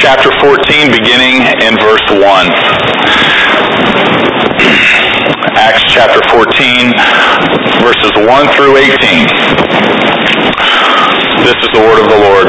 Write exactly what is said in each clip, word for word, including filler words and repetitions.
chapter fourteen, beginning in verse one. Acts chapter fourteen, verses one through eighteen. This is the word of the Lord.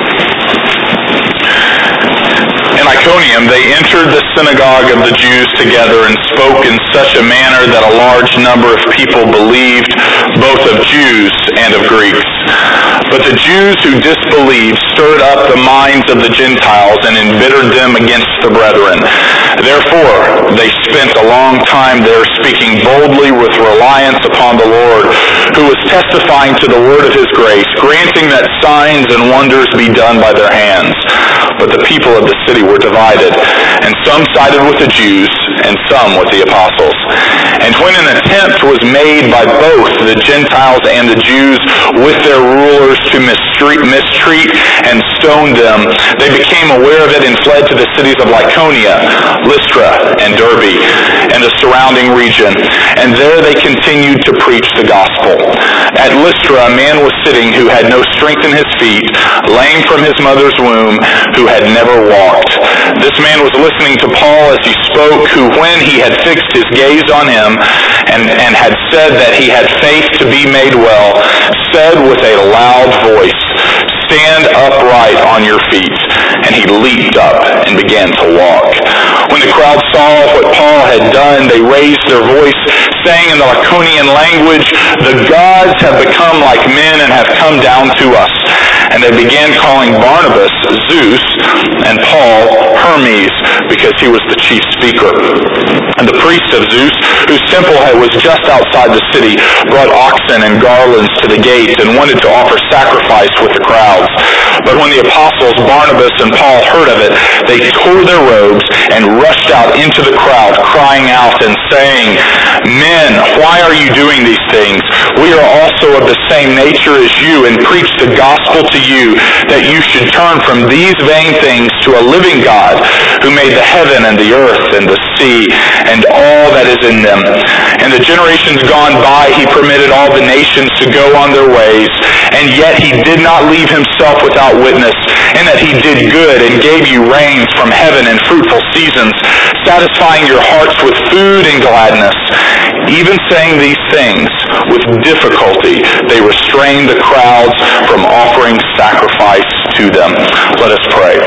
In Iconium they entered the synagogue of the Jews together and spoke in such a manner that a large number of people believed, both of Jews and of Greeks. But the Jews who disbelieved stirred up the minds of the Gentiles and embittered them against the brethren. Therefore they spent a long time there speaking boldly with reliance upon the Lord, who was testifying to the word of his grace, granting that signs and wonders be done by their hands. But the people of the city were divided, and some sided with the Jews, and some with the apostles. And when an attempt was made by both the Gentiles and the Jews with their rulers to mistreat, mistreat and stone them, they became aware of it and fled to the cities of Lycaonia, Lystra, and Derbe, and the surrounding region. And there they continued to preach the gospel. At Lystra a man was sitting who had no strength in his feet, lame from his mother's womb, who had never walked. This man was listening to Paul as he spoke, who when he had fixed his gaze on him and, and had said that he had faith to be made well, said with a loud voice, "Stand upright on your feet." And he leaped up and began to walk. When the crowd saw what Paul had done, they raised their voice, saying in the Lycaonian language, "The gods have become like men and have come down to us." And they began calling Barnabas Zeus and Paul Hermes, because he was the chief speaker. And the priest of Zeus, whose temple was just outside the city, brought oxen and garlands to the gate and wanted to offer sacrifice with the crowds. But when the apostles Barnabas and Paul heard of it, they tore their robes and rushed out into the crowd, crying out and saying, "Men, why are you doing these things? We are also of the same nature as you, and preach the gospel to you, that you should turn from these vain things to a living God, who made the heaven and the earth and the sea and all that is in them. In the generations gone by he permitted all the nations to go on their ways, and yet he did not leave himself without witness, in that he did good and gave you rains from heaven and fruitful seasons, satisfying your hearts with food and gladness. Even saying these things with difficulty, they restrained the crowds from offering sacrifice to them." Let us pray.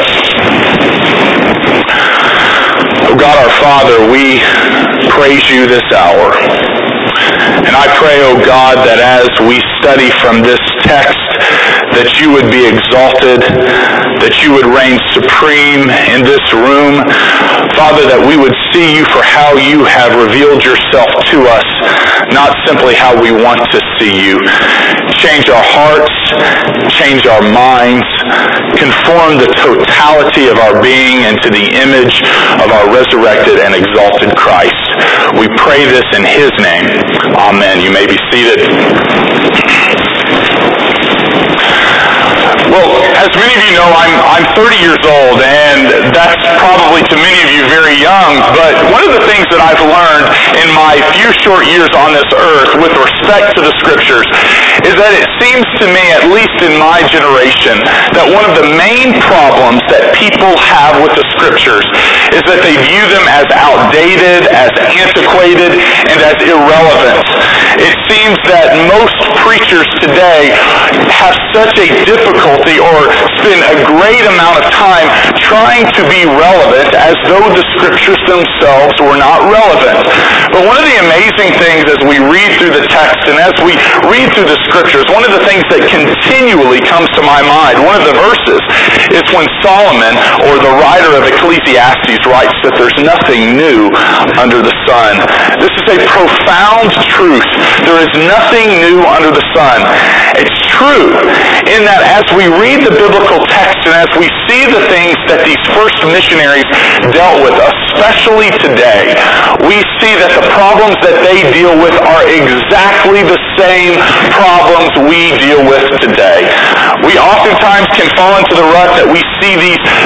Oh God, our Father, we praise you this hour. And I pray, oh God, that as we study from this text, that you would be exalted, that you would reign supreme in this room. Father, that we would see you for how you have revealed yourself to us, not simply how we want to see you. Change our hearts, change our minds, conform the totality of our being into the image of our resurrected and exalted Christ. We pray this in his name. Amen. You may be seated. Well, as many of you know, I'm I'm thirty years old, and that's probably to many of you very young, but one of the things that I've learned in my few short years on this earth with respect to the Scriptures is that it seems to me, at least in my generation, that one of the main problems that people have with the Scriptures is that they view them as outdated, as antiquated, and as irrelevant. It seems that most preachers today have such a difficulty or spend a great amount of time trying to be relevant as though the Scriptures themselves were not relevant. But one of the amazing things as we read through the text and as we read through the Scriptures, one of the things that continually comes to my mind, one of the verses, is when Solomon, or the writer of Ecclesiastes, writes that there's nothing new under the sun. This is a profound truth. There is nothing new under the sun. It's true in that as we read the biblical text and as we see the things that these first missionaries dealt with, especially today, we see that the problems that they deal with are exactly the same problems we deal with today. We oftentimes can fall into the rut that we see these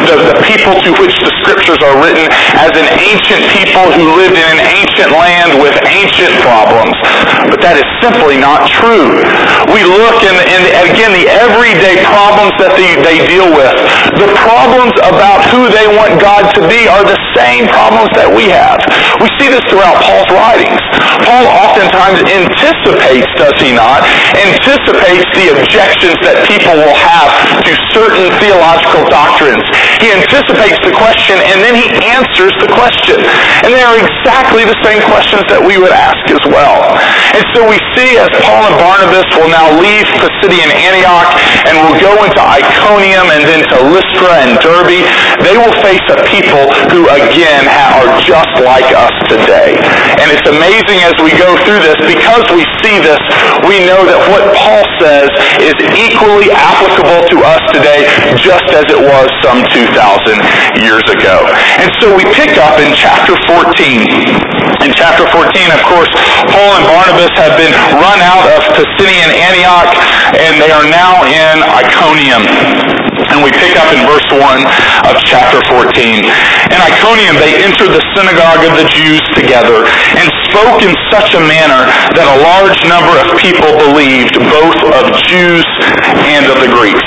the, the people to which the Scriptures are written as an ancient people who lived in an ancient land with ancient problems. But that is simply not true. We look, and, and again, the everyday problems that they, they deal with, the problems about who they want God to be are the same problems that we have. We see this throughout Paul's writings. Paul oftentimes anticipates, does he not, anticipates the objections that people will have to certain theological doctrines. He anticipates the question, and then he answers the question. And they are exactly the same questions that we would ask as well. And so we see as Paul and Barnabas will now leave Pisidian Antioch and will go into Iconium and then to Lystra and Derbe, they will face a people who again are just like us today. And it's amazing as we go through this, because we see this, we know that what Paul says is equally applicable to us today, just as it was some two thousand years ago. And so we pick up in chapter fourteen. In chapter fourteen, of course, Paul and Barnabas have been run out of Pisidian Antioch, and they are now in Iconium. And we pick up in verse one of chapter fourteen. In Iconium they entered the synagogue of the Jews together and spoke in such a manner that a large number of people believed, both of Jews and of the Greeks.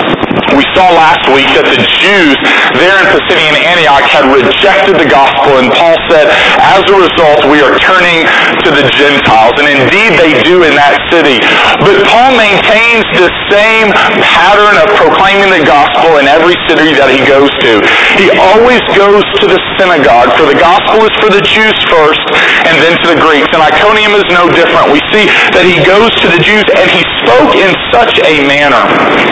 We saw last week that the Jews there in Pisidian Antioch had rejected the gospel, and Paul said, as a result, we are turning to the Gentiles. And indeed they do in that city. But Paul maintains the same pattern of proclaiming the gospel in every city that he goes to. He always goes to the synagogue, for the gospel is for the Jews first, and then to the Greeks. And Iconium is no different. We see that he goes to the Jews, and he spoke in such a manner.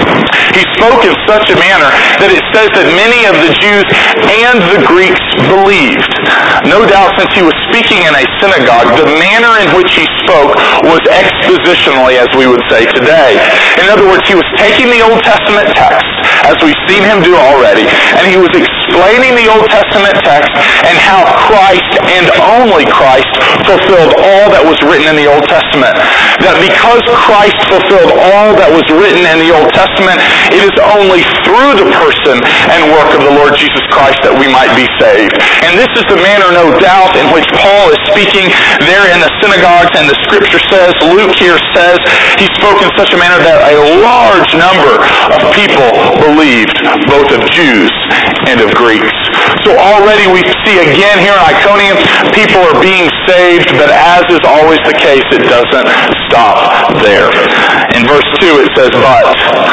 He spoke in such a manner that it says that many of the Jews and the Greeks believed. No doubt, since he was speaking in a synagogue, the manner in which he spoke was expositionally, as we would say today. In other words, he was taking the Old Testament text, as we've seen him do already, and he was explaining the Old Testament text and how Christ and only Christ fulfilled all that was written in the Old Testament. That because Christ fulfilled all that was written in the Old Testament, it is only through the person and work of the Lord Jesus Christ that we might be saved. And this is the manner, no doubt, in which Paul is speaking there in the synagogues, and the Scripture says, Luke here says, he spoke in such a manner that a large number of people believed, both of Jews and of Greeks. So already we see again here in Iconium, people are being saved, but as is always the case, it doesn't stop there. In verse two it says, But,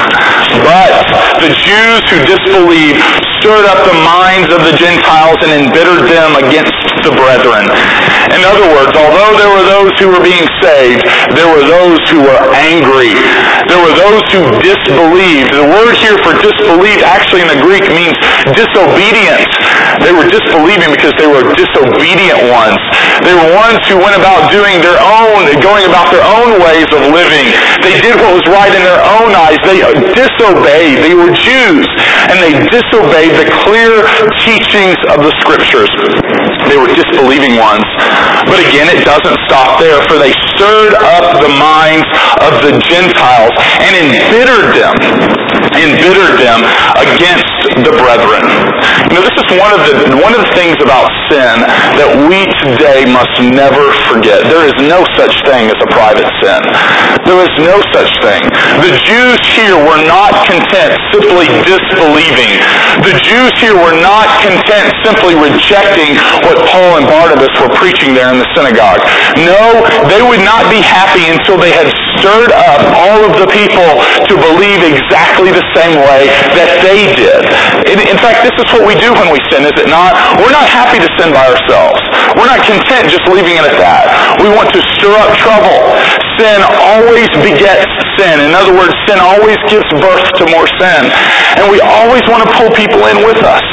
but the Jews who disbelieved stirred up the minds of the Gentiles and embittered them against the brethren. In other words, although there were those who were being saved, there were those who were angry. There were those who disbelieved. The word here for disbelieved actually in the Greek means disobedient. They were disbelieving because they were disobedient ones. They were ones who went about doing their own, going about their own ways of living. They did what was right in their own eyes. They disobeyed. They were Jews, and they disobeyed the clear teachings of the Scriptures. They were disbelieving ones. But again, it doesn't stop there, for they stirred up the minds of the Gentiles and embittered them, embittered them against the brethren. You know, this is one of the one of the things about sin that we today must never forget. There is no such thing as a private sin. There is no such thing. The Jews here were not content simply disbelieving. The Jews here were not content simply rejecting what Paul and Barnabas were preaching there in the synagogue. No, they would not be happy until they had stirred up all of the people to believe exactly the same way that they did. In, in fact, this is what we do when we sin, is it not? We're not happy to sin by ourselves. We're not content just leaving it at that. We want to stir up trouble. Sin always begets sin. In other words, sin always gives birth to more sin. And we always want to pull people in with us.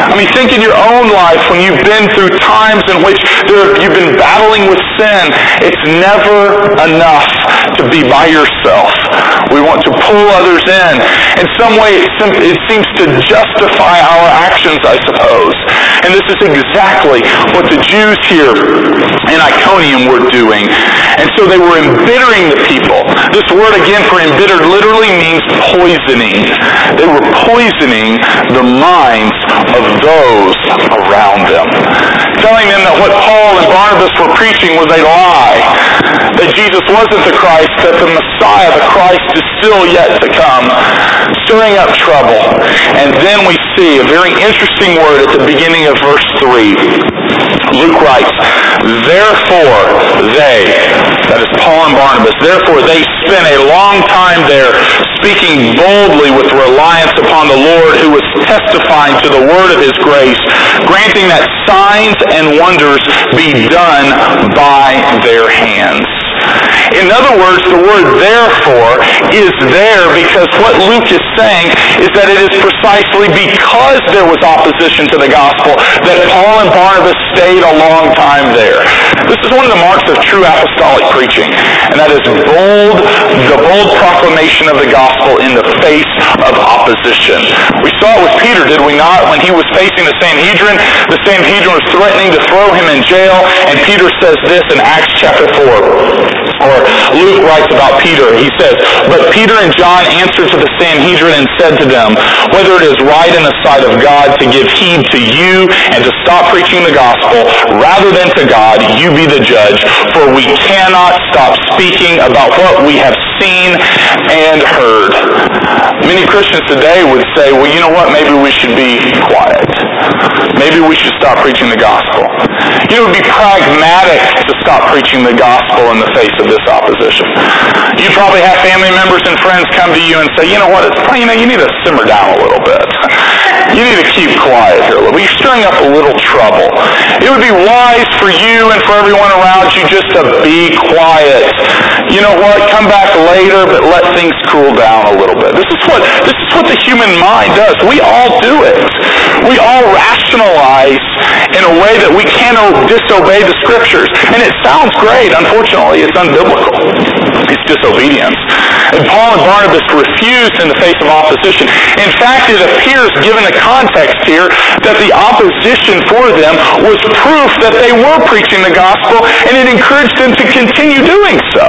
I mean, think in your own life when you've been through times in which there, you've been battling with sin. It's never enough to be by yourself. We want to pull others in. In some way, it, sim- it seems to justify our actions, I suppose. And this is exactly what the Jews here in Iconium were doing. And so they were embittering the people. This word again for embittered literally means poisoning. They were poisoning the minds of those around them, telling them that what Paul and Barnabas were preaching was a lie, that Jesus wasn't the Christ, that the Messiah, the Christ, is still yet to come, stirring up trouble. And then we see a very interesting word at the beginning of verse three. Luke writes, therefore they, that is Paul and Barnabas, therefore they spent a long time there, speaking boldly with reliance upon the Lord, who was testifying to the word of his grace, granting that signs and wonders be done by their hands. In other words, the word therefore is there because what Luke is saying is that it is precisely because there was opposition to the gospel that Paul and Barnabas stayed a long time there. This is one of the marks of true apostolic preaching, and that is bold, the bold proclamation of the gospel in the face of opposition. We saw it with Peter, did we not? When he was facing the Sanhedrin, the Sanhedrin was threatening to throw him in jail, and Peter says this in Acts chapter four. Or Luke writes about Peter. He says, but Peter and John answered to the Sanhedrin and said to them, whether it is right in the sight of God to give heed to you and to stop preaching the gospel, rather than to God, you be the judge, for we cannot stop speaking about what we have seen and heard. Many Christians today would say, well, you know what, maybe we should be quiet. Maybe we should stop preaching the gospel. You know, it would be pragmatic to stop preaching the gospel in the face of this opposition. You probably have family members and friends come to you and say, you know what, it's probably, you know, you need to simmer down a little bit. You need to keep quiet here a little bit. You're stirring up a little trouble. It would be wise for you and for everyone around you just to be quiet. You know what, come back later, but let things cool down a little bit. This is what, this is what the human mind does. We all do it. We all rationalize in a way that we cannot disobey the Scriptures. And it sounds great. Unfortunately, it's unbiblical. It's disobedience. And Paul and Barnabas refused in the face of opposition. In fact, it appears, given the context here, that the opposition for them was proof that they were preaching the gospel, and it encouraged them to continue doing so.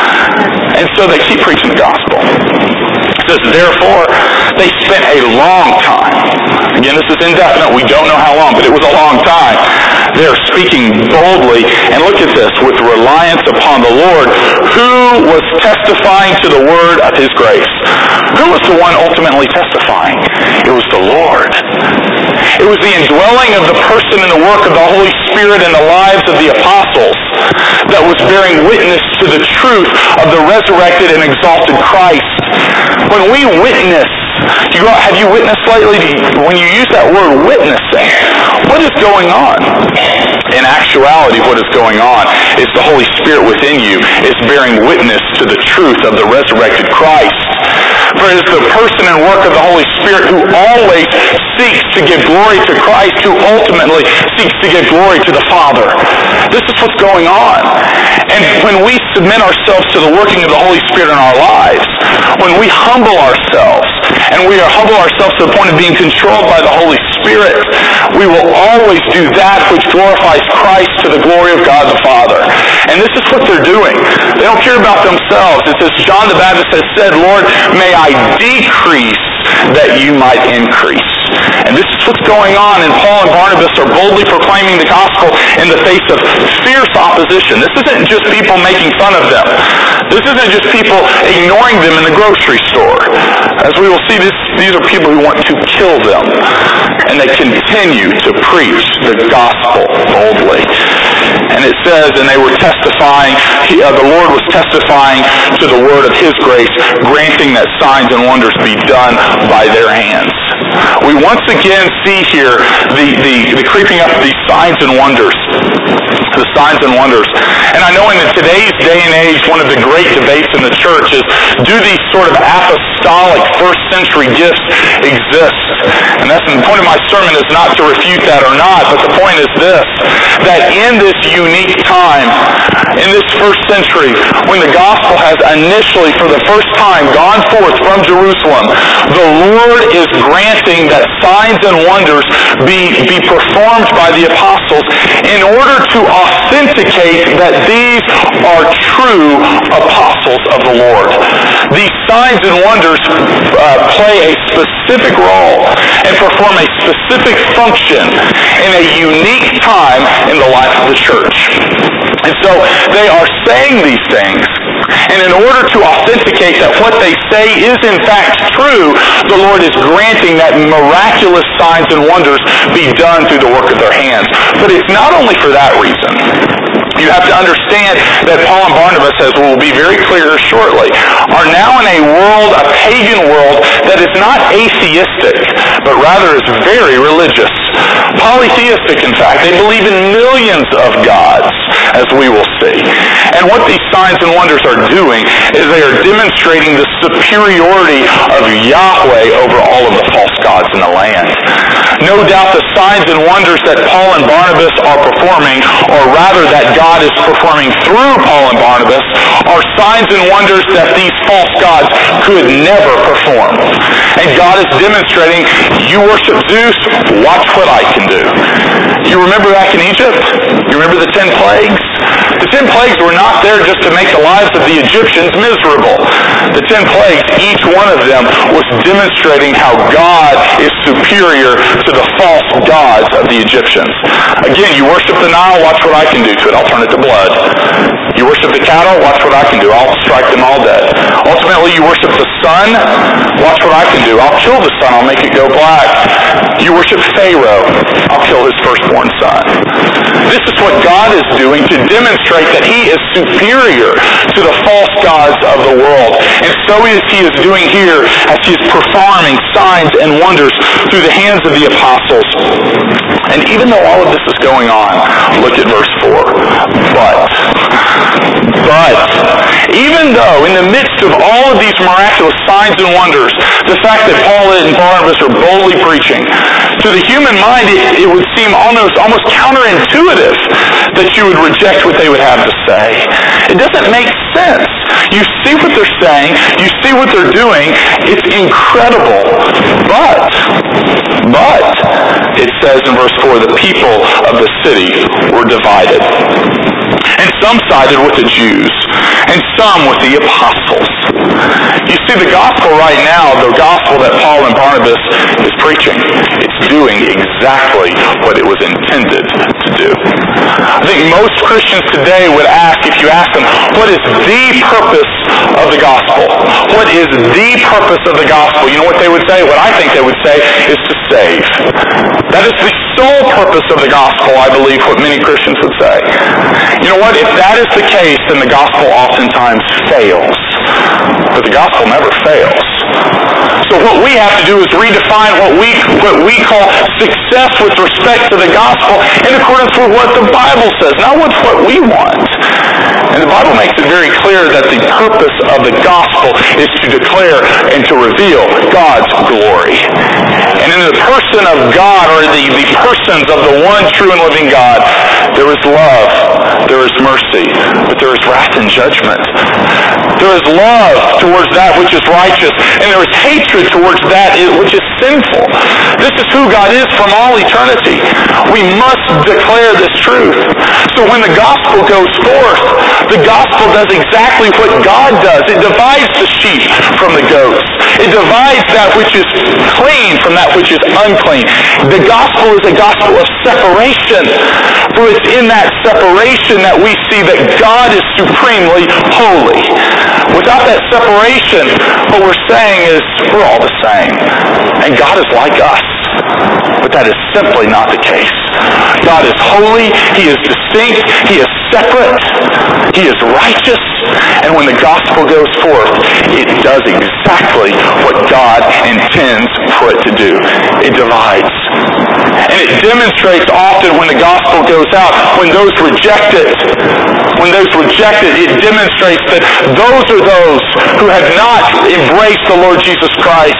And so they keep preaching the gospel. It says, therefore, they spent a long time. Again, this is indefinite. We don't know how long, but it was a long time. They're speaking boldly, and look at this, with reliance upon the Lord, who was testifying to the word of his grace. Who was the one ultimately testifying? It was the Lord. It was the indwelling of the person and the work of the Holy Spirit in the lives of the apostles that was bearing witness to the truth of the resurrected and exalted Christ. When we witness, you go, have you witnessed lately? When you use that word witnessing, what is going on? In actuality, what is going on is the Holy Spirit within you is bearing witness to the truth of the resurrected Christ. For it is the person and work of the Holy Spirit who always seeks to give glory to Christ, who ultimately seeks to give glory to the Father. This is what's going on. And when we submit ourselves to the working of the Holy Spirit in our lives, when we humble ourselves, and we are humble ourselves to the point of being controlled by the Holy Spirit, we will always do that which glorifies Christ to the glory of God the Father. And this is what they're doing. They don't care about themselves. It says, John the Baptist has said, Lord, may I decrease that you might increase. And this is what's going on, and Paul and Barnabas are boldly proclaiming the gospel in the face of fierce opposition. This isn't just people making fun of them. This isn't just people ignoring them in the grocery store. As we will see, this, these are people who want to kill them. And they continue to preach the gospel boldly. And it says, and they were testifying, he, uh, the Lord was testifying to the word of his grace, granting that signs and wonders be done by their hands. we once again see here the, the, the creeping up of these signs and wonders. The signs and wonders. And I know in today's day and age, one of the great debates in the church is, do these sort of apostolic first century gifts exist? And that's the point of my sermon, is not to refute that or not, but the point is this, that in this unique time, in this first century, when the gospel has initially, for the first time, gone forth from Jerusalem, the Lord is granting that signs and wonders be, be performed by the apostles in order to authenticate that these are true apostles of the Lord. These signs and wonders uh, play a specific role and perform a specific function in a unique time in the life of the church. And so they are saying these things, and in order to authenticate that what they say is in fact true, the Lord is granting that miraculous signs and wonders be done through the work of their hands. But it's not only for that reason. You have to understand that Paul and Barnabas, as will be very clear shortly, are now in a world, a pagan world, that is not atheistic, but rather is very religious. Polytheistic, in fact. They believe in millions of gods, as we will see. And what these signs and wonders are doing is they are demonstrating the superiority of Yahweh over all of the false gods in the land. No doubt the signs and wonders that Paul and Barnabas are performing, or rather that God is performing through Paul and Barnabas, are signs and wonders that these false gods could never perform. And God is demonstrating, you worship Zeus, watch what I can do. You remember back in Egypt? You remember the ten plagues? The ten plagues were not there just to make the lives of the Egyptians miserable. The ten plagues, each one of them, was demonstrating how God is superior to the false gods of the Egyptians. Again, you worship the Nile, watch what I can do to it. I'll turn it to blood. You worship the cattle, watch what I can do. I'll strike them all dead. Ultimately, you worship the sun, watch what I can do. I'll kill the sun, I'll make it go black. You worship Pharaoh, I'll kill his firstborn son. This is what God is doing to demonstrate that he is superior to the false gods of the world. And so is he is doing here as he is performing signs and wonders through the hands of the apostles. And even though all of this is going on, look at verse four. But, but, even though in the midst of all of these miraculous signs and wonders, the fact that Paul and Barnabas are boldly preaching, to the human mind it, it would seem almost, almost counterintuitive that you would reject what they would have to say. It doesn't make sense. You see what they're saying, you see what they're doing, it's incredible. But, but, it says in verse four, the people of the city were divided. And some sided with the Jews, and some with the apostles. You see, the gospel right now, the gospel that Paul and Barnabas is preaching, it's doing exactly what it was intended to do. I think most Christians today would ask, if you ask them, what is the purpose of the gospel? What is the purpose of the gospel? You know what they would say? What I think they would say is to save. That is the sole purpose of the gospel, I believe, what many Christians would say. You know what? If that is the case, then the gospel oftentimes fails. But the gospel never fails. So what we have to do is redefine what we what we call success with respect to the gospel in accordance with what the Bible says, not with what we want. And the Bible makes it very clear that the purpose of the gospel is to declare and to reveal God's glory. And in the person of God, or the, the persons of the one true and living God, there is love, there is mercy, but there is wrath and judgment. There is love towards that which is righteous, and there is hatred towards that which is sinful. This is who God is from all eternity. We must declare this truth. So when the gospel goes forth, the gospel does exactly what God does. It divides the sheep from the goats. It divides that which is clean from that which is unclean. The gospel is a gospel of separation. For it's in that separation that we see that God is supremely holy. Without that separation, what we're saying is we're all the same. And God is like us. But that is simply not the case. God is holy. He is distinct. He is separate. He is righteous. And when the gospel goes forth, it does exactly what God intends for it to do. It divides. And it demonstrates often when the gospel goes out, when those reject it, when those reject it, it demonstrates that those are those who have not embraced the Lord Jesus Christ.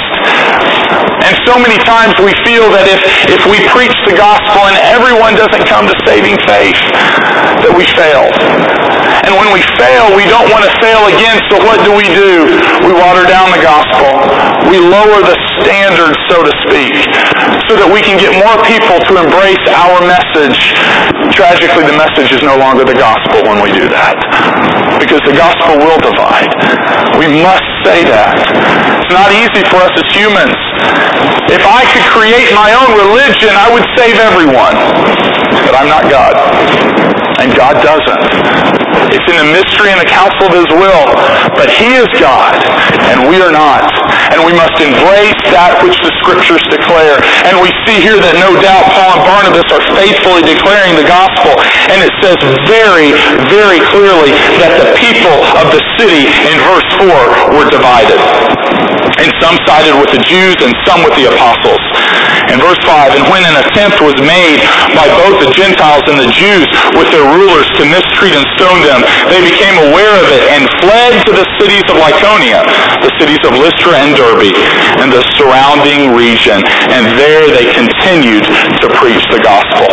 And so many times we feel that if, if we preach the gospel and everyone doesn't come to saving faith, that we failed. And when we fail, we don't want to fail again, so what do we do? We water down the gospel. We lower the standard, so to speak, so that we can get more people to embrace our message. Tragically, the message is no longer the gospel when we do that, because the gospel will divide. We must say that. It's not easy for us as humans. If I could create my own religion, I would save everyone. But I'm not God. And God doesn't. It's in the mystery and the counsel of His will. But He is God, and we are not. And we must embrace that which the Scriptures declare. And we see here that no doubt Paul and Barnabas are faithfully declaring the gospel. And it says very, very clearly that the people of the city in verse four were divided. And some sided with the Jews and some with the apostles. In verse five, and when an attempt was made by both the Gentiles and the Jews with their rulers to mistreat and stone them, they became aware of it and fled to the cities of Lycaonia, the cities of Lystra and Derbe, and the surrounding region. And there they continued to preach the gospel.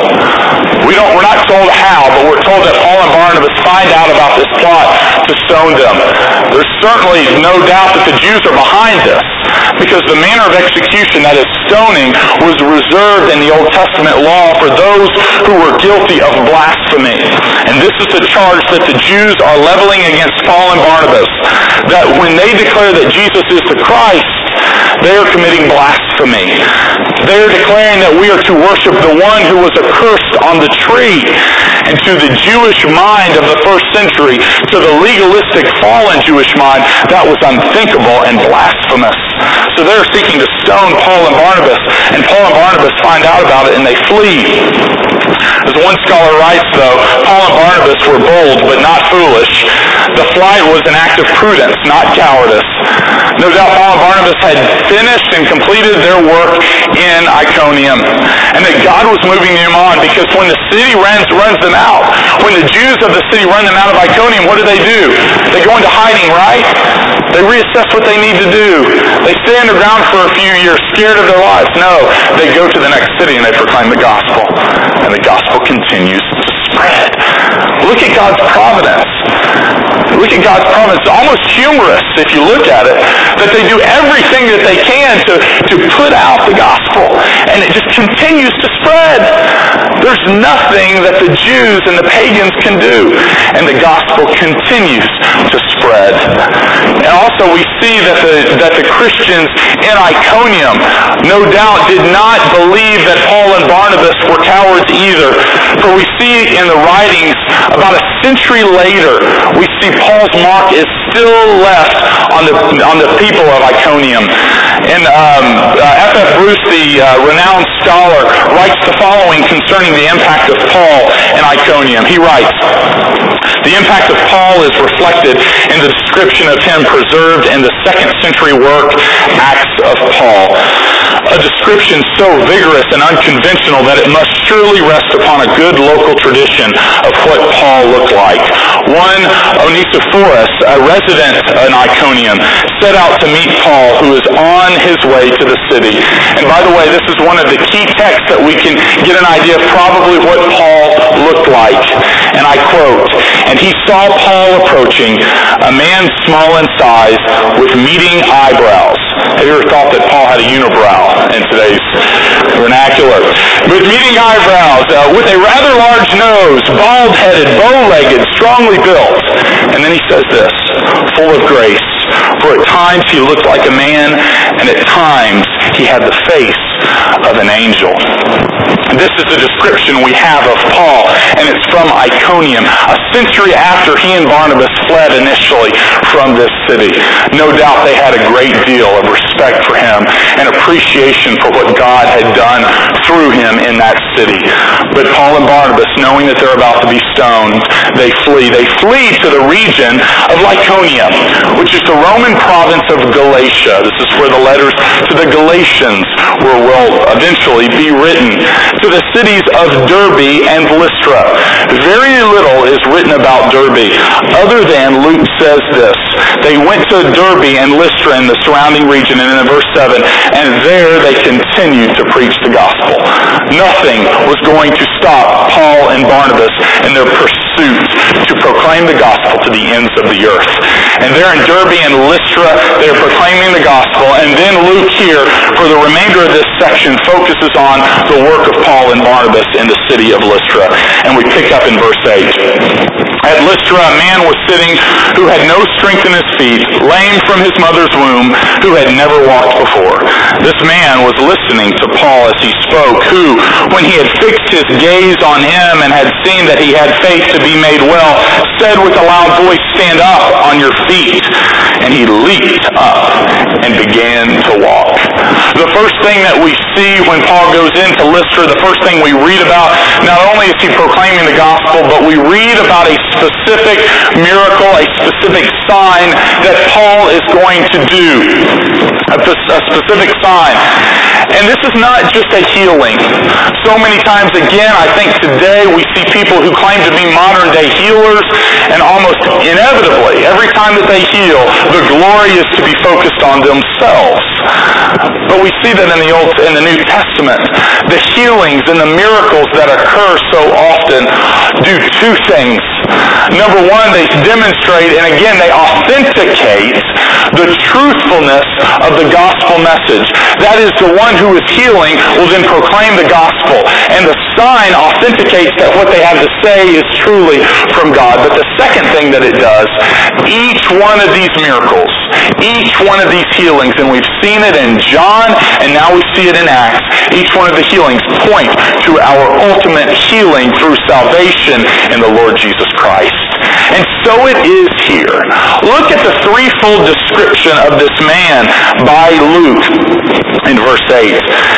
We don't, we're not told how, but we're told that Paul and Barnabas find out about this plot to stone them. There's certainly no doubt that the Jews are behind this, because the manner of execution, that is stoning, was reserved in the Old Testament law for those who were guilty of blasphemy. And this is the charge that the Jews are leveling against Paul and Barnabas, that when they declare that Jesus is the Christ, they are committing blasphemy. They are declaring that we are to worship the one who was accursed on the tree. And to the Jewish mind of the first century, to the legalistic fallen Jewish mind, that was unthinkable and blasphemous. So they're seeking to stone Paul and Barnabas, and Paul and Barnabas find out about it and they flee. As one scholar writes, though, Paul and Barnabas were bold but not foolish. The flight was an act of prudence, not cowardice. No doubt Paul and Barnabas had finished and completed their work in Iconium, and that God was moving them on, because when the city runs, runs them out, when the Jews of the city run them out of Iconium, what do they do? They go into hiding, right? They reassess what they need to do. They stay underground for a few years, scared of their lives. No, they go to the next city and they proclaim the gospel. And the gospel continues to spread. Look at God's providence. Look at God's providence. It's almost humorous, if you look at it, that they do everything that they can to, to put out the gospel. And it just continues to spread. There's nothing that the Jews and the pagans can do. And the gospel continues to spread. And also we see that the, that the Christians in Iconium no doubt did not believe that Paul and Barnabas were cowards either. For we see in the writings about a century later, we see Paul's mark is still left on the on the people of Iconium. And um, uh, F F Bruce, the uh, renowned scholar, writes the following concerning the impact of Paul in Iconium. He writes, the impact of Paul is reflected in the description of him preserved in the second century work, Acts of Paul. A description so vigorous and unconventional that it must surely rest upon a good local tradition of what Paul looked like. One, Onesiphorus, a resident in Iconium, set out to meet Paul, who is on his way to the city. And by the way, this is one of the key texts that we can get an idea of probably what Paul looked like. And I quote, and he saw Paul approaching, a man small in size, with meeting eyebrows. Have you ever thought that Paul had a unibrow in today's vernacular? With meeting eyebrows, uh, with a rather large nose, bald-headed, bow-legged, strongly built. And then he says this, full of grace. For at times he looked like a man, and at times he had the face of an angel. This is the description we have of Paul, and it's from Iconium, a century after he and Barnabas fled initially from this city. No doubt they had a great deal of respect for him and appreciation for what God had done through him in that city. But Paul and Barnabas, knowing that they're about to be stoned, they flee. They flee to the region of Lycaonia, which is the Roman province of Galatia. This is where the letters to the Galatians will, will eventually be written. To the cities of Derbe and Lystra. Very little is written about Derbe, other than Luke says this. They went to Derbe and Lystra in the surrounding region, and in verse seven, and there they continued to preach the gospel. Nothing was going to stop Paul and Barnabas in their pursuit to proclaim the gospel to the ends of the earth. And there in Derbe and Lystra, they are proclaiming the gospel, and then Luke here, for the remainder of this section, focuses on the work of Paul and Barnabas in the city of Lystra. And we pick up in verse eight. At Lystra, a man was sitting who had no strength in his feet, lame from his mother's womb, who had never walked before. This man was listening to Paul as he spoke, who, when he had fixed his gaze on him and had seen that he had faith to be made well, said with a loud voice, "Stand up on your feet." And he leaped up and began to walk. The first thing that we see when Paul goes into Lystra, the first thing we read about, not only is he proclaiming the gospel, but we read about a specific miracle, a specific sign that Paul is going to do. A, a specific sign. And this is not just a healing. So many times, again, I think today we see people who claim to be modern day healers, and almost inevitably, every time that they heal, the glory is to be focused on themselves. But we see that in the Old, in the New Testament, the healings and the miracles that occur so often do two things. Number one, they demonstrate, and again, they authenticate the truthfulness of the gospel message. That is, the one who is healing will then proclaim the gospel, and the sign authenticates that what they have to say is truly from God. But the second thing that it does, each one of these miracles, each one of these healings, and we've seen it in John, and now we see it in Acts, each one of the healings point to our ultimate healing through salvation in the Lord Jesus Christ. And so it is here. Look at the threefold description of this man by Luke in verse eight.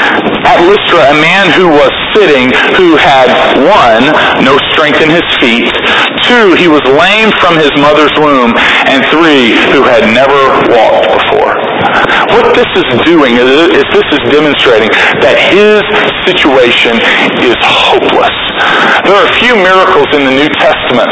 At Lystra, a man who was sitting, who had, one, no strength in his feet, two, he was lame from his mother's womb, and three, who had never walked before. What this is doing is, is this is demonstrating that his situation is hopeless. There are a few miracles in the New Testament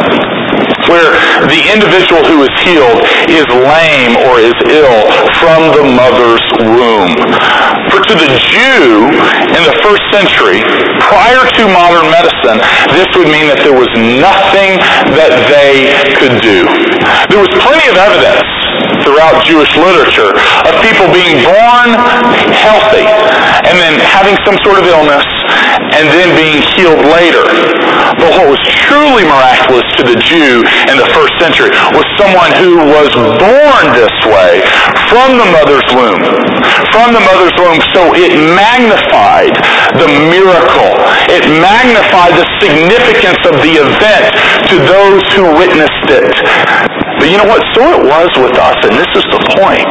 where the individual who is healed is lame or is ill from the mother's womb. For to the Jew in the first century, prior to modern medicine, this would mean that there was nothing that they could do. There was plenty of evidence throughout Jewish literature of people being born healthy and then having some sort of illness and then being healed later. But what was truly miraculous to the Jew in the first century was someone who was born this way from the mother's womb. From the mother's womb. So it magnified the miracle. It magnified the significance of the event to those who witnessed it. But you know what? So it was with us, and this is the point.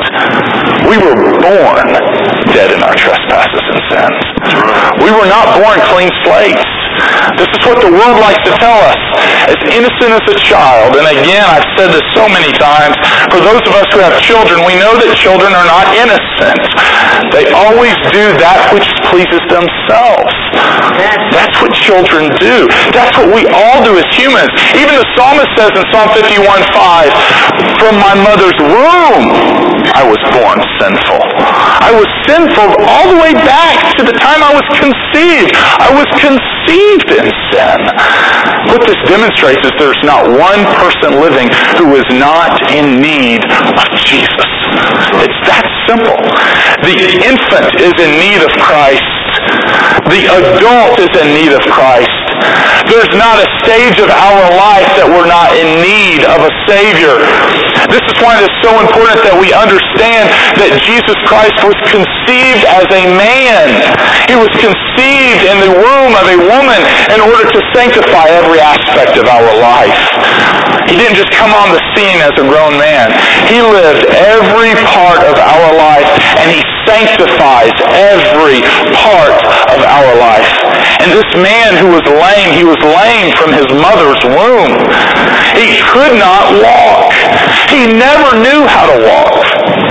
We were born dead in our trespasses and sins. We were not born clean slates. This is what the world likes to tell us. As innocent as a child, and again, I've said this so many times, for those of us who have children, we know that children are not innocent. They always do that which pleases themselves. That's what children do. That's what we all do as humans. Even the psalmist says in Psalm fifty-one five, "From my mother's womb I was born sinful." I was sinful all the way back to the time I was conceived. I was conceived in sin. What this demonstrates is there's not one person living who is not in need of Jesus. It's that simple. The infant is in need of Christ. The adult is in need of Christ. There's not a stage of our life that we're not in need of a Savior. This is why it's so important that we understand that Jesus Christ was conceived as a man. He was conceived in the womb of a woman in order to sanctify every aspect of our life. He didn't just come on the scene as a grown man. He lived every part of our life, and He sanctifies every part of our life. And this man who was lame, he was lame from his mother's womb. He could not walk. He never knew how to walk.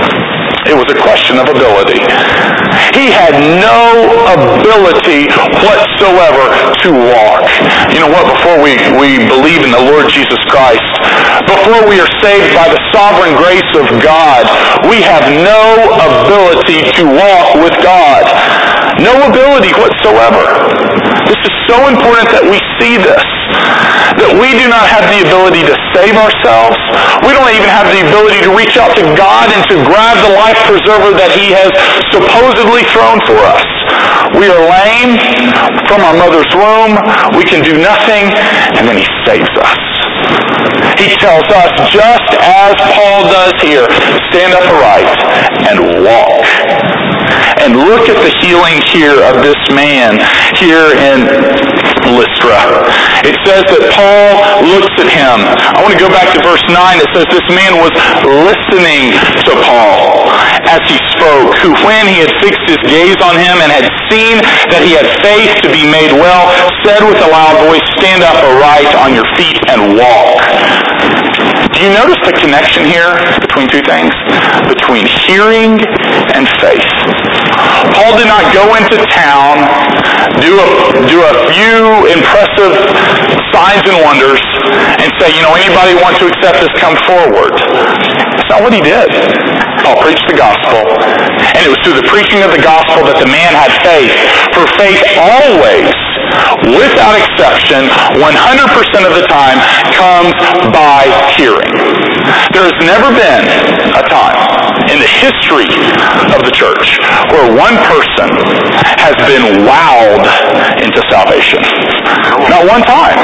It was a question of ability. He had no ability whatsoever to walk. You know what? Before we, we believe in the Lord Jesus Christ, before we are saved by the sovereign grace of God, we have no ability to walk with God. No ability whatsoever. This is so important that we see this. That we do not have the ability to save ourselves. We don't even have the ability to reach out to God and to grab the life preserver that He has supposedly thrown for us. We are lame from our mother's womb. We can do nothing, and then He saves us. He tells us, just as Paul does here, stand up aright and walk. And look at the healing here of this man here in Lystra. It says that Paul looks at him. I want to go back to verse nine. It says this man was listening to Paul as he spoke, who when he had fixed his gaze on him and had seen that he had faith to be made well, said with a loud voice, stand up aright on your feet and walk. Do you notice the connection here between two things? Between hearing and faith. Paul did not go into town, do a, do a few impressive signs and wonders, and say, you know, anybody want to accept this, come forward. That's not what he did. Paul preached the gospel, and it was through the preaching of the gospel that the man had faith. For faith always, without exception, one hundred percent of the time, comes by hearing. There has never been a time in the history of the church where one person has been wowed into salvation. Not one time.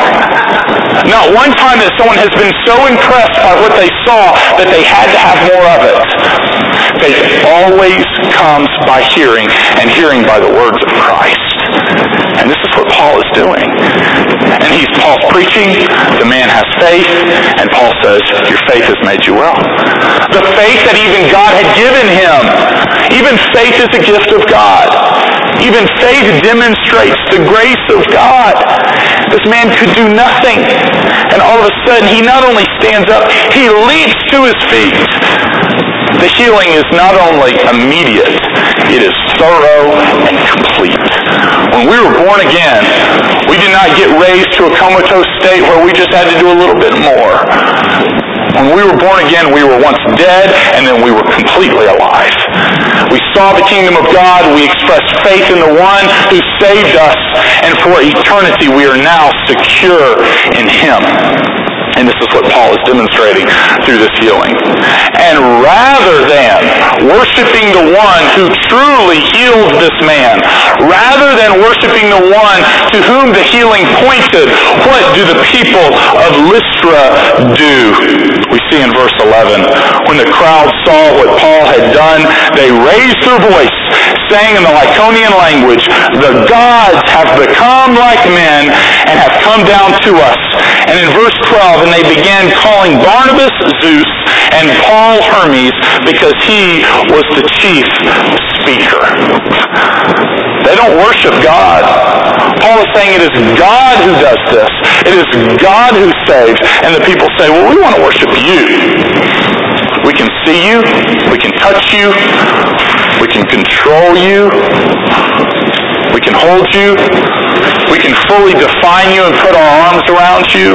Not one time that someone has been so impressed by what they saw that they had to have more of it. Faith always comes by hearing, and hearing by the words of Christ. And this is what Paul is doing. And he's Paul's preaching, the man has faith, and Paul says, your faith has made you well. The faith that even God had given him. Even faith is a gift of God. Even faith demonstrates the grace of God. This man could do nothing. And all of a sudden, he not only stands up, he leaps to his feet. The healing is not only immediate, it is thorough and complete. When we were born again, we did not get raised to a comatose state where we just had to do a little bit more. When we were born again, we were once dead, and then we were completely alive. We saw the kingdom of God, we expressed faith in the one who saved us, and for eternity we are now secure in Him. And this is what Paul is demonstrating through this healing. And rather than worshiping the one who truly healed this man, rather than worshiping the one to whom the healing pointed, what do the people of Lystra do? We see in verse eleven, when the crowd saw what Paul had done, they raised their voice, saying in the Lycaonian language, the gods have become like men and have come down to us. And in verse twelve, and they began calling Barnabas Zeus and Paul Hermes because he was the chief speaker. They don't worship God. Paul is saying it is God who does this. It is God who saves. And the people say, well, we want to worship you. We can see you. We can touch you. We can control you. We can hold you. We can fully define you and put our arms around you.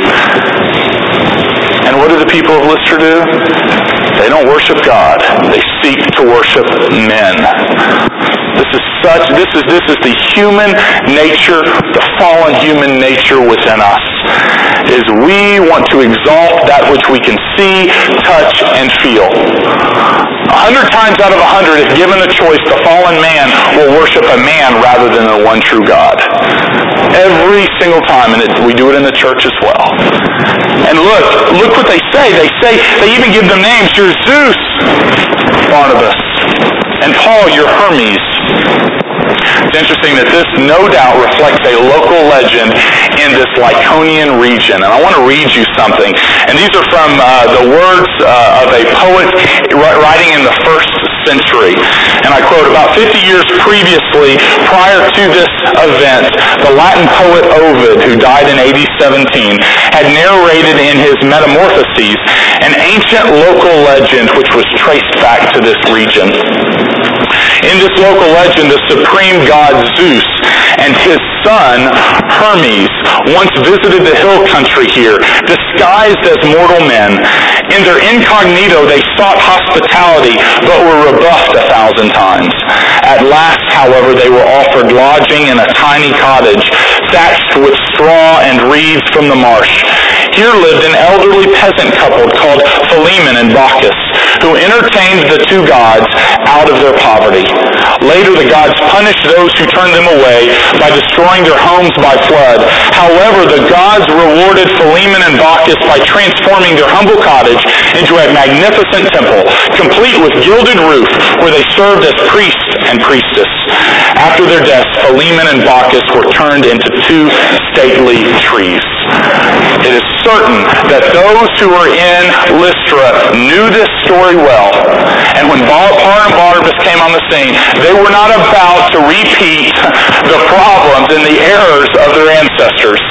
And what do the people of Lystra do? They don't worship God. They seek to worship men. This is such, this is, this is the human nature, the fallen human nature within us, is we want to exalt that which we can see, touch, and feel. A hundred times out of a hundred, if given the choice, the fallen man will worship a man rather than the one true God. Every single time, and it, we do it in the church as well. And look, look what they say. They say, they even give them names. You're Zeus, Barnabas, and Paul, you're Hermes. It's interesting that this no doubt reflects a local legend in this Lycaonian region. And I want to read you something. And these are from uh, the words uh, of a poet writing in the first century. And I quote, about fifty years previously, prior to this event, the Latin poet Ovid, who died in A D seventeen, had narrated in his Metamorphoses an ancient local legend which was traced back to this region. In this local legend, the supreme god Zeus and his son Hermes once visited the hill country here, disguised as mortal men. In their incognito, they sought hospitality, but were rebuffed a thousand times. At last, however, they were offered lodging in a tiny cottage, thatched with straw and reeds from the marsh. Here lived an elderly peasant couple called Philemon and Bacchus, who entertained the two gods out of their poverty. Later, the gods punished those who turned them away by destroying their homes by flood. However, the gods rewarded Philemon and Bacchus by transforming their humble cottage into a magnificent temple, complete with gilded roof, where they served as priest and priestess. After their deaths, Philemon and Bacchus were turned into two stately trees. It is certain that those who were in Lystra knew this story well, and when Paul and Barnabas came on the scene, they were not about to repeat the problems and the errors of their ancestors.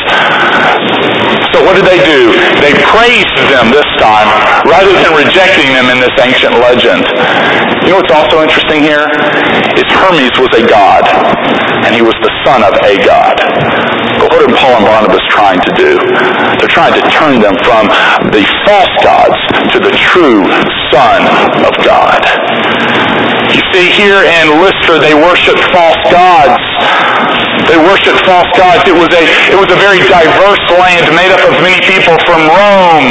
So what did they do? They praised them this time, rather than rejecting them in this ancient legend. You know what's also interesting here? Is Hermes was a god, and he was the son of a god. But what are Paul and Barnabas trying to do? They're trying to turn them from the false gods to the true Son of God. You see, here in Lystra, they worshiped false gods. They worshiped false gods. It was a it was a very diverse land made up of many people from Rome,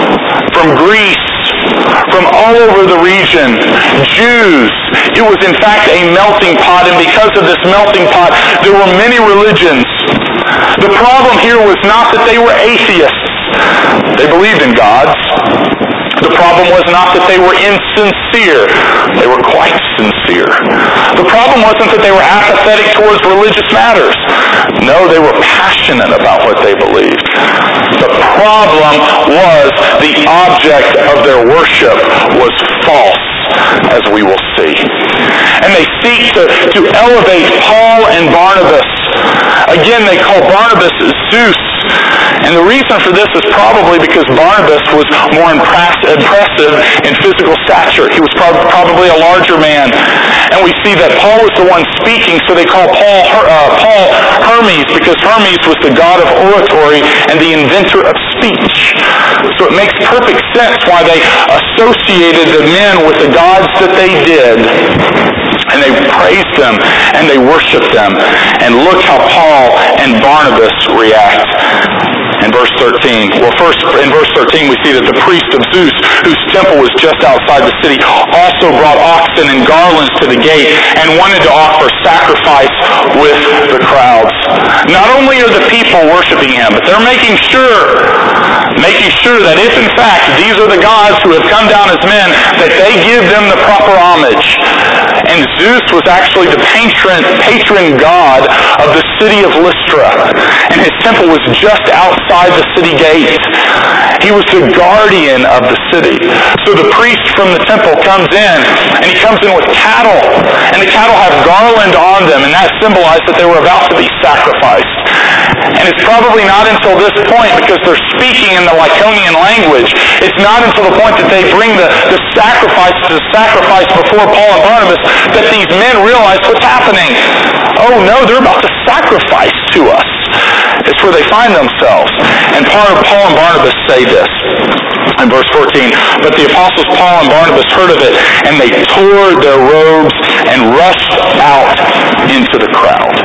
from Greece, from all over the region. Jews. It was in fact a melting pot, and because of this melting pot, there were many religions. The problem here was not that they were atheists. They believed in gods. The problem was not that they were insincere. They were quite sincere. The problem wasn't that they were apathetic towards religious matters. No, they were passionate about what they believed. The problem was the object of their worship was false, as we will see. And they seek to, to elevate Paul and Barnabas. Again, they call Barnabas Zeus. And the reason for this is probably because Barnabas was more impress- impressive in physical stature. He was prob- probably a larger man. And we see that Paul was the one speaking, so they call Paul, Her- uh, Paul Hermes, because Hermes was the god of oratory and the inventor of speech. So it makes perfect sense why they associated the men with the gods that they did. And they praised them, and they worshiped them. And look how Paul and Barnabas react. In verse thirteen, well first in verse thirteen we see that the priest of Zeus, whose temple was just outside the city, also brought oxen and garlands to the gate and wanted to offer sacrifice with the crowds. Not only are the people worshiping him, but they're making sure, making sure that if in fact these are the gods who have come down as men, that they give them the proper homage. And Zeus was actually the patron, patron god of the city of Lystra, and his temple was just outside the city gate. He was the guardian of the city. So the priest from the temple comes in, and he comes in with cattle, and the cattle have garland on them, and that symbolized that they were about to be sacrificed. And it's probably not until this point, because they're speaking in the Lycaonian language, it's not until the point that they bring the, the sacrifice to sacrifice before Paul and Barnabas that these men realize what's happening. Oh no, they're about to sacrifice to us. It's where they find themselves. And Paul and Barnabas say this in verse fourteen, but the apostles Paul and Barnabas heard of it, and they tore their robes and rushed out into the crowd.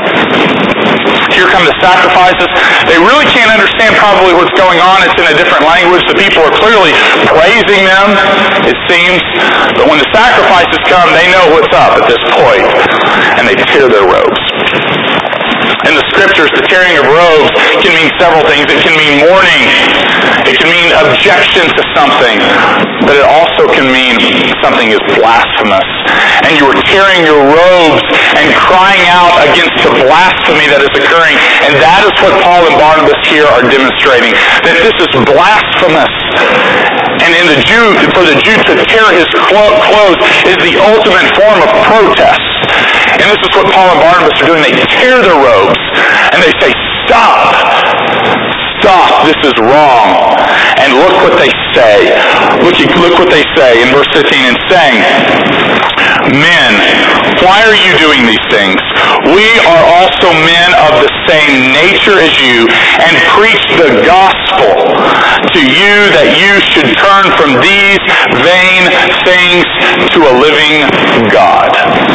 Here come the sacrifices. They really can't understand probably what's going on. It's in a different language. The people are clearly praising them, it seems. But when the sacrifices come, they know what's up at this point, and they tear their robes. In the scriptures, the tearing of robes can mean several things. It can mean mourning. It can mean objection to something. But it also can mean something is blasphemous. And you are tearing your robes and crying out against the blasphemy that is occurring. And that is what Paul and Barnabas here are demonstrating. That this is blasphemous. And in the Jew, for the Jew to tear his clothes is the ultimate form of protest. And this is what Paul and Barnabas are doing. They tear their robes and they say, stop. Stop. This is wrong. And look what they say. Look, look what they say in verse fifteen. And saying, men, why are you doing these things? We are also men of the same nature as you, and preach the gospel to you that you should turn from these vain things to a living God.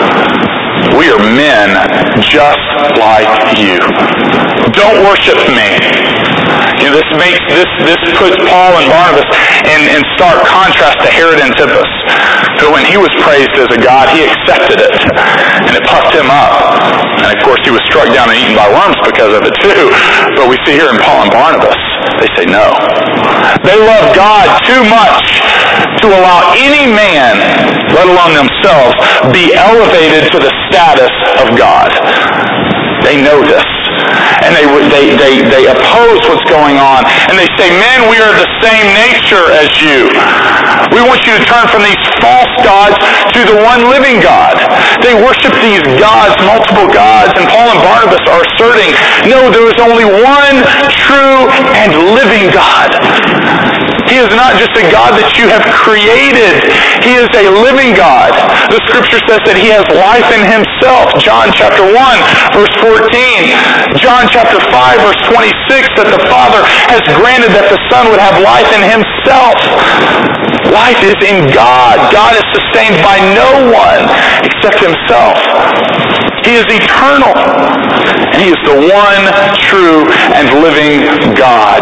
We are men just like you. Don't worship me. You know, this makes this this puts Paul and Barnabas in, in stark contrast to Herod Antipas, who when he was praised as a god, he accepted it, and it puffed him up. And of course, he was struck down and eaten by worms because of it too. But we see here in Paul and Barnabas, they say no. They love God too much to allow any man, let alone themselves, be elevated to the status of God. They know this. And they, they, they, they oppose what's going on. And they say, men, we are the same nature as you. We want you to turn from these false gods to the one living God. They worship these gods, multiple gods, and Paul and Barnabas are asserting, no, there is only one true and living God. He is not just a God that you have created. He is a living God. The scripture says that he has life in himself. John chapter one, verse fourteen. John chapter five, verse twenty-six, that the Father has granted that the Son would have life in himself. Life is in God. God is sustained by no one except himself. He is eternal. And he is the one true and living God.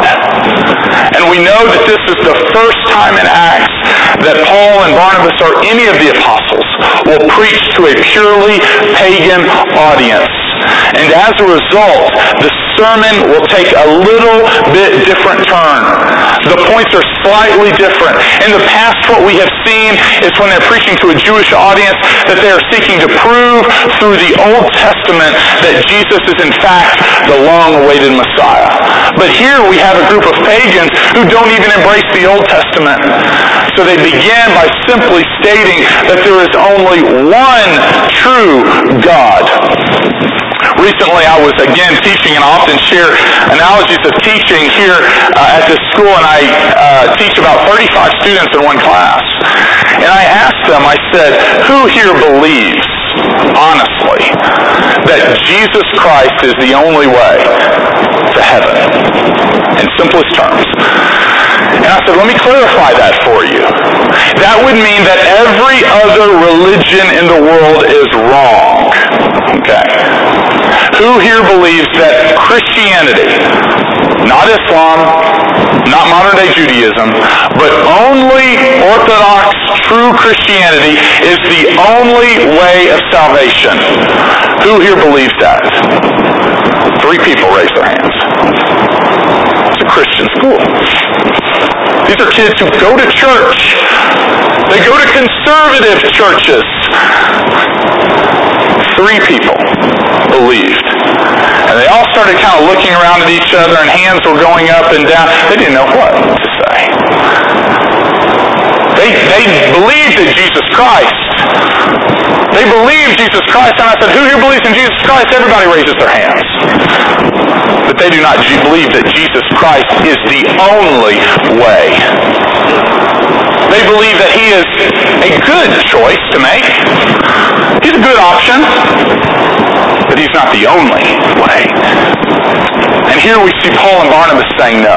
And we know that this is the first time in Acts that Paul and Barnabas or any of the apostles will preach to a purely pagan audience. And as a result, the sermon will take a little bit different turn. The points are slightly different. In the past, what we have seen is when they're preaching to a Jewish audience that they are seeking to prove through the Old Testament that Jesus is in fact the long-awaited Messiah. But here we have a group of pagans who don't even embrace the Old Testament. So they begin by simply stating that there is only one true God. Recently, I was again teaching, and I often share analogies of teaching here uh, at this school, and I uh, teach about thirty-five students in one class. And I asked them, I said, who here believes, honestly, that Jesus Christ is the only way to heaven? In simplest terms. And I said, let me clarify that for you. That would mean that every other religion in the world is wrong. Okay? Who here believes that Christianity, not Islam, not modern-day Judaism, but only Orthodox, true Christianity is the only way of salvation? Who here believes that? Three people raise their hands. It's a Christian school. These are kids who go to church. They go to conservative churches. Three people believed. And they all started kind of looking around at each other, and hands were going up and down. They didn't know what to say. They, they believed in Jesus Christ. They believed Jesus Christ. And I said, who here believes in Jesus Christ? Everybody raises their hands. But they do not believe that Jesus Christ is the only way. They believe that he is a good choice to make. He's a good option. But he's not the only way. And here we see Paul and Barnabas saying no.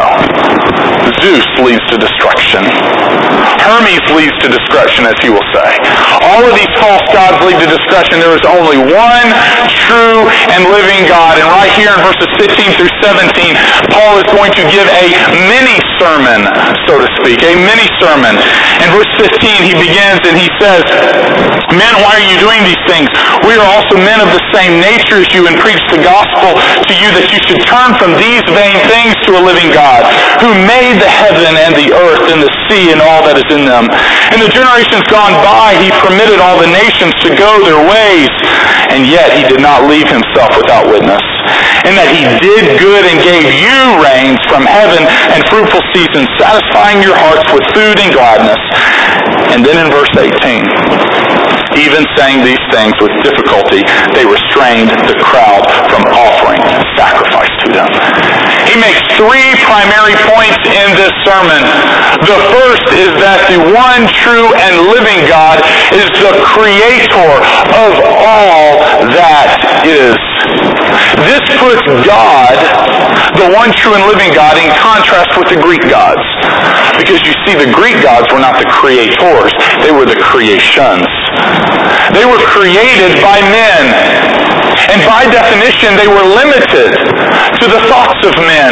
Zeus leads to destruction. Hermes leads to destruction, as he will say. All of these false gods lead to destruction. There is only one true and living God. And right here in verses fifteen through seventeen, Paul is going to give a mini sermon, so to speak, a mini sermon. In verse fifteen, he begins and he says, "Men, why are you doing these things? We are also men of the same nature as you, and preach the gospel to you that you should turn from these vain things to a living God, who made the heaven and the earth and the sea and all that is in them. In the generations gone by, he permitted all the nations to go their ways, and yet he did not leave himself without witness. And that he did good and gave you rains from heaven and fruitful seasons, satisfying your hearts with food and gladness." And then in verse eighteen, "Even saying these things with difficulty, they restrained the crowd from offering sacrifice to them." He makes three primary points in this sermon. The first is that the one true and living God is the creator of all that is. This puts God, the one true and living God, in contrast with the Greek gods. Because you see, the Greek gods were not the creators, they were the creations. They were created by men. And by definition, they were limited to the thoughts of men.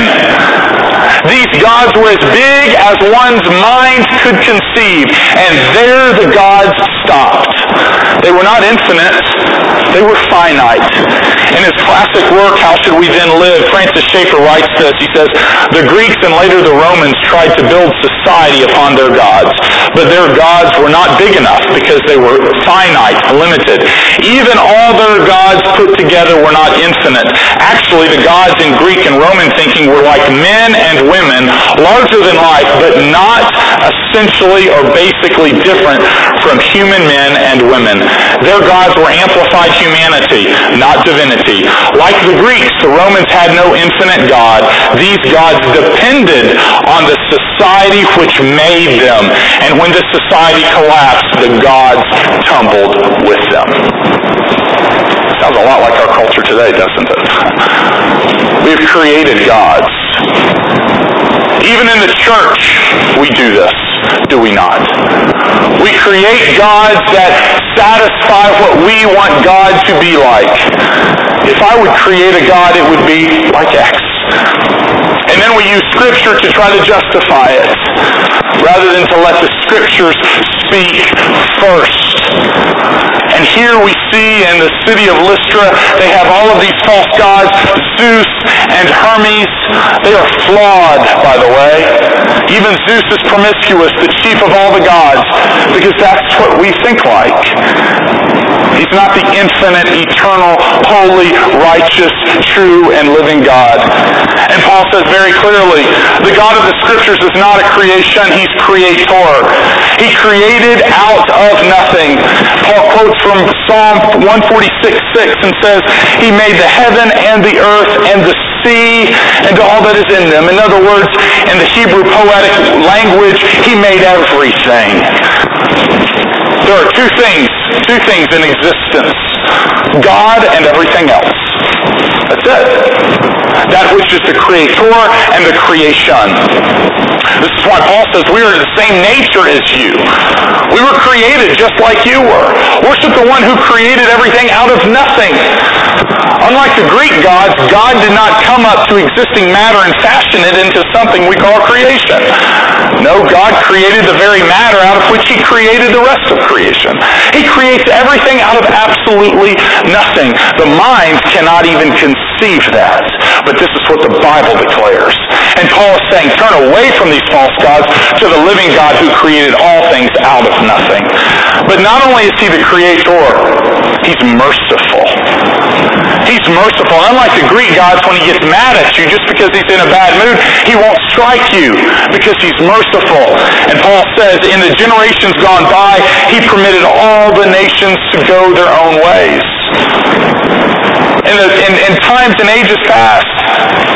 These gods were as big as one's mind could conceive, and there the gods stopped. They were not infinite, they were finite. In his classic work, How Should We Then Live?, Francis Schaeffer writes this. He says, "The Greeks and later the Romans tried to build society upon their gods, but their gods were not big enough because they were finite, limited. Even all their gods put together were not infinite. Actually, the gods in Greek and Roman thinking were like men and women, larger than life, but not essentially or basically different from human men and women. Their gods were amplified humanity, not divinity. Like the Greeks, the Romans had no infinite God. These gods depended on the society which made them. And when the society collapsed, the gods tumbled with them." Sounds a lot like our culture today, doesn't it? We've created gods. Even in the church, we do this, do we not? We create gods that satisfy what we want God to be like. If I would create a God, it would be like X. And then we use Scripture to try to justify it, rather than to let the Scriptures speak first. And here we see in the city of Lystra, they have all of these false gods, Zeus and Hermes. They are flawed, by the way. Even Zeus is promiscuous, the chief of all the gods, because that's what we think like. He's not the infinite, eternal, holy, righteous, true, and living God. And Paul says very clearly, the God of the Scriptures is not a creation, he's creator. He created out of nothing. Paul quotes from Psalm one forty-six six and says, "He made the heaven and the earth and the sea and all that is in them." In other words, in the Hebrew poetic language, he made everything. There are two things, two things in existence. God and everything else. That's it. That which is the creator and the creation. This is why Paul says we are the same nature as you. We were created just like you were. Worship the one who created everything out of nothing. Unlike the Greek gods, God did not come up to existing matter and fashion it into something we call creation. No, God created the very matter out of which he created the rest of creation. He creates everything out of absolutely nothing. The mind cannot even conceive that. But this is what the Bible declares. And Paul is saying, turn away from these false gods to the living God who created all things out of nothing. But not only is he the creator, he's merciful. He's merciful. Unlike the Greek gods, when he gets mad at you just because he's in a bad mood, he won't strike you because he's merciful. And Paul says, in the generations gone by, he permitted all the nations to go their own ways. In, the, in, in times and ages past, God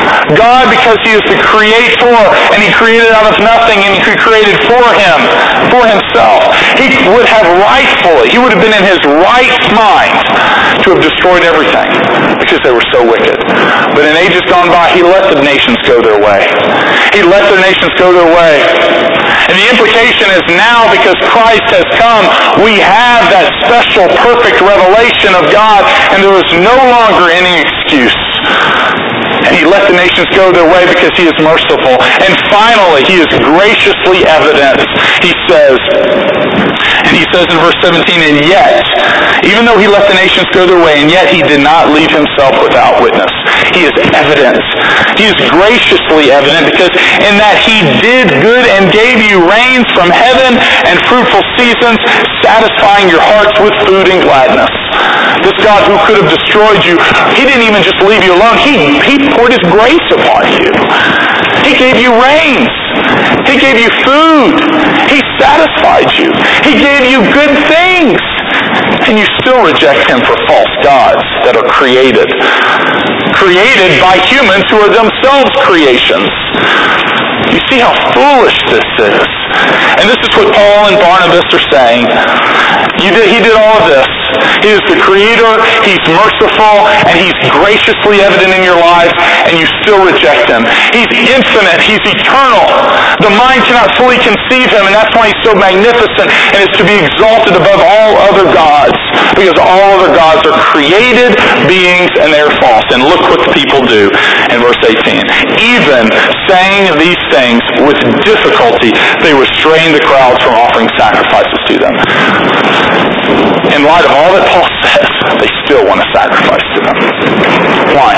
God because He is the creator, and He created out of nothing, and He created for Him, for Himself. He would have rightfully, He would have been in His right mind to have destroyed everything because they were so wicked. But in ages gone by, He let the nations go their way. He let the nations go their way. And the implication is now, because Christ has come, we have that special, perfect revelation of God, and there is no longer any excuse. And He let the nations go their way because He is merciful. And finally, He is graciously evident. He says, and He says in verse seventeen, and yet, even though He let the nations go their way, and yet He did not leave Himself without witness. He is evident. He is graciously evident because in that He did good and gave you rains from heaven and fruitful seasons, satisfying your hearts with food and gladness. This God who could have destroyed you, He didn't even just leave you alone. He, he poured His grace upon you. He gave you rains. He gave you food. He satisfied you. He gave you good things. And you still reject Him for false gods that are created. Created by humans who are themselves creations. You see how foolish this is. And this is what Paul and Barnabas are saying. You did, he did all of this. He is the Creator, He's merciful, and He's graciously evident in your life, and you still reject Him. He's infinite, He's eternal. The mind cannot fully conceive Him, and that's why He's so magnificent, and is to be exalted above all other gods, because all other gods are created beings, and they're false. And look what the people do in verse eighteen. Even saying these things with difficulty, they restrain the crowds from offering sacrifices to them. In light of all that Paul says, they still want to sacrifice to them. Why?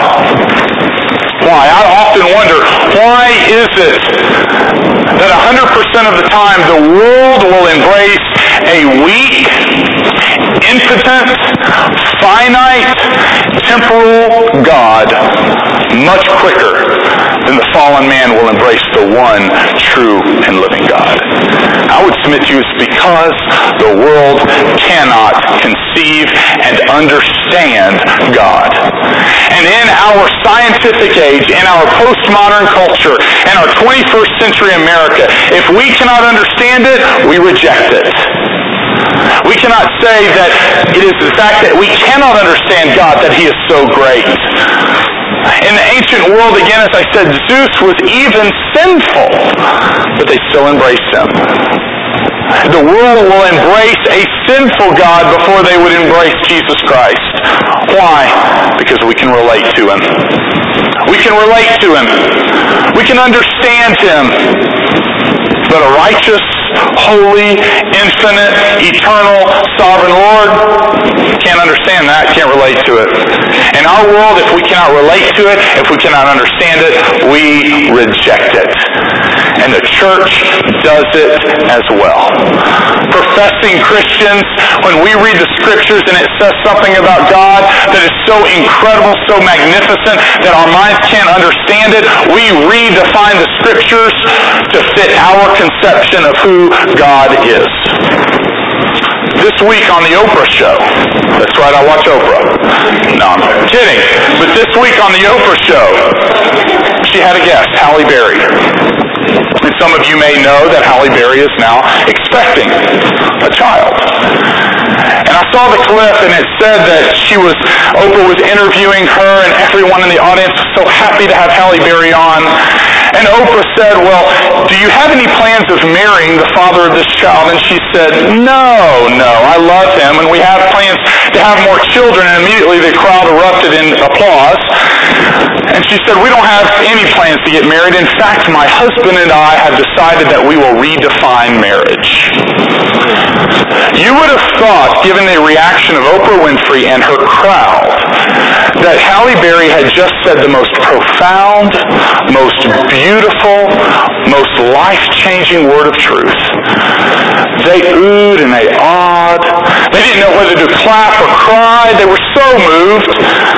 Why? I often wonder, why is it that one hundred percent of the time the world will embrace a weak, impotent, finite, temporal God much quicker than the fallen man will embrace the one true and living God? I would submit to you it's because the world cannot conceive and understand God. And in our scientific age, in our postmodern culture, in our twenty-first century America, if we cannot understand it, we reject it. We cannot say that it is the fact that we cannot understand God that He is so great. In the ancient world, again, as I said, Zeus was even sinful, but they still embraced him. The world will embrace a sinful God before they would embrace Jesus Christ. Why? Because we can relate to Him. We can relate to Him. We can understand Him. But a righteous, holy, infinite, eternal, sovereign Lord, can't understand that, can't relate to it. In our world, if we cannot relate to it, if we cannot understand it, we reject it. And the church does it as well. Professing Christians, when we read the Scriptures and it says something about God that is so incredible, so magnificent, that our minds can't understand it, we redefine the Scriptures to fit our conception of who God is. This week on the Oprah show, that's right, I watch Oprah. No, I'm kidding. But this week on the Oprah show, she had a guest, Halle Berry. And some of you may know that Halle Berry is now expecting a child. And I saw the clip, and it said that she was, Oprah was interviewing her, and everyone in the audience was so happy to have Halle Berry on. And Oprah said, well, do you have any plans of marrying the father of this child? And she said, no, no, I love him, and we have plans to have more children. And immediately the crowd erupted in applause. And she said, we don't have any plans to get married. In fact, my husband and I have decided that we will redefine marriage. You would have thought, given the reaction of Oprah Winfrey and her crowd, that Halle Berry had just said the most profound, most beautiful, most life-changing word of truth. They oohed and they awed. They didn't know whether to clap or cry. They were so moved.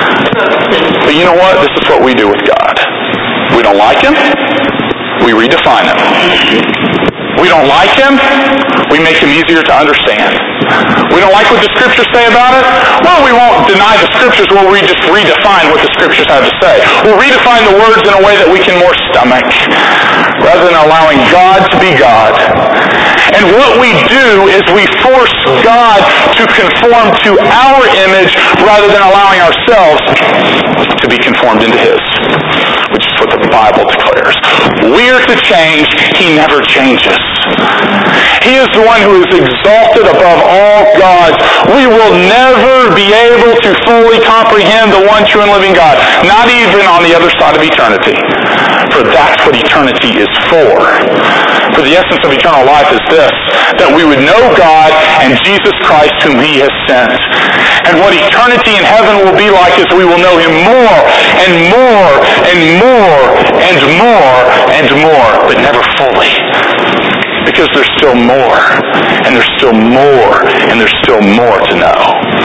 But you know what? This is what we do with God. We don't like Him. We redefine Him. We don't like him, we make him easier to understand. We don't like what the Scriptures say about it? Well, we won't deny the Scriptures, we'll re- just redefine what the Scriptures have to say. We'll redefine the words in a way that we can more stomach, rather than allowing God to be God. And what we do is we force God to conform to our image, rather than allowing ourselves to be conformed into his, which is what the Bible declares. We are to change, he never changes. He is the one who is exalted above all gods. We will never be able to fully comprehend the one true and living God, not even on the other side of eternity. For that's what eternity is for. For the essence of eternal life is this, that we would know God and Jesus Christ whom he has sent. And what eternity in heaven will be like is we will know him more and more and more and more and more, but never fully. Because there's still more, and there's still more, and there's still more to know.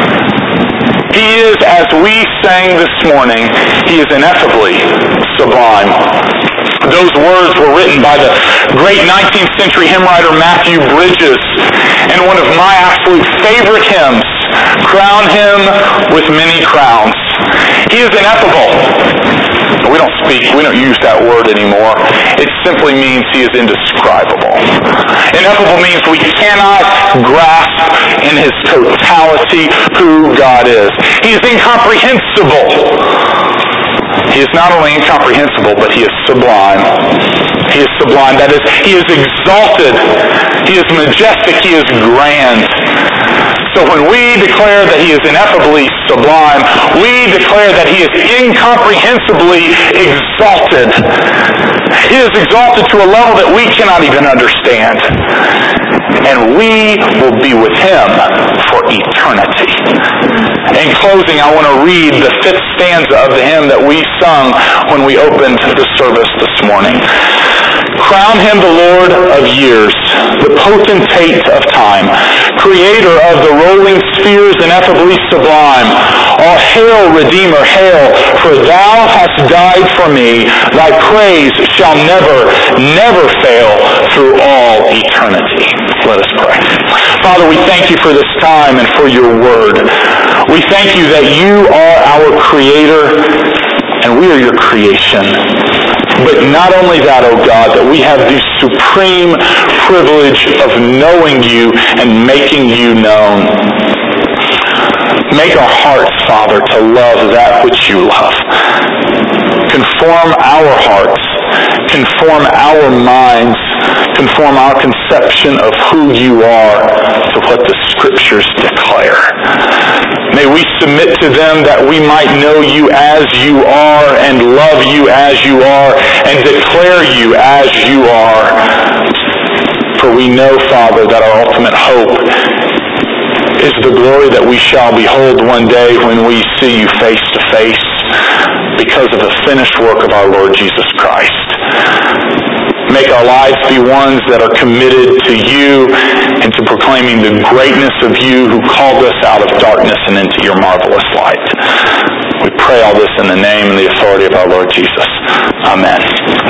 He is, as we sang this morning, he is ineffably sublime. Those words were written by the great nineteenth century hymn writer Matthew Bridges, and one of my absolute favorite hymns, Crown Him with Many Crowns. He is ineffable. We don't speak, we don't use that word anymore. It simply means he is indescribable. Ineffable means we cannot grasp in his totality who God is. He is incomprehensible. He is not only incomprehensible, but he is sublime. He is sublime. That is, he is exalted. He is majestic. He is grand. So when we declare that he is ineffably sublime, we declare that he is incomprehensibly exalted. He is exalted to a level that we cannot even understand. And we will be with him for eternity. In closing, I want to read the fifth stanza of the hymn that we sung when we opened the service this morning. Crown him the Lord of years, the potentate of time, creator of the rolling spheres, ineffably sublime. All hail, Redeemer, hail, for thou hast died for me. Thy praise shall never, never fail through all eternity. Let us pray. Father, we thank you for this time and for your word. We thank you that you are our creator and we are your creation. But not only that, O God, that we have the supreme privilege of knowing you and making you known. Make our hearts, Father, to love that which you love. Conform our hearts, conform our minds, conform our conception of who you are to what the Scriptures declare. May we submit to them that we might know you as you are and love you as you are and declare you as you are. For we know, Father, that our ultimate hope is the glory that we shall behold one day when we see you face to face because of the finished work of our Lord Jesus Christ. Make our lives be ones that are committed to you and to proclaiming the greatness of you who called us out of darkness and into your marvelous light. We pray all this in the name and the authority of our Lord Jesus. Amen.